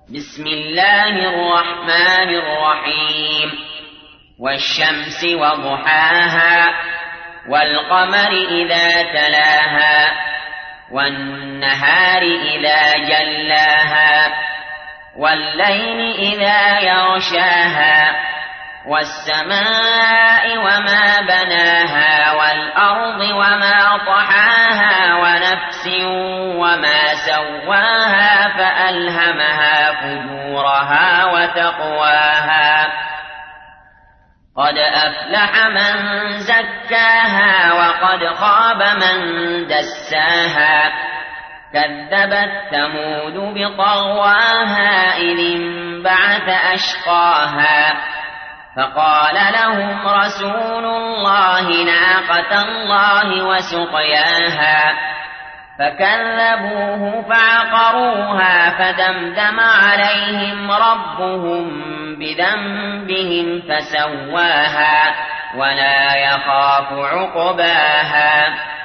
بسم الله الرحمن الرحيم والشمس وضحاها والقمر إذا تلاها والنهار إذا جلاها والليل إذا يغشاها والسماء وما بناها والأرض وما طحاها ونفس وما سواها فألهمها فجورها وتقواها قد أفلح من زكاها وقد خاب من دساها كذبت ثمود بطغواها إذ انبعث أشقاها فقال لهم رسول الله ناقة الله وسقياها فكذبوه فعقروها فدمدم عليهم ربهم بذنبهم فسواها ولا يخاف عقباها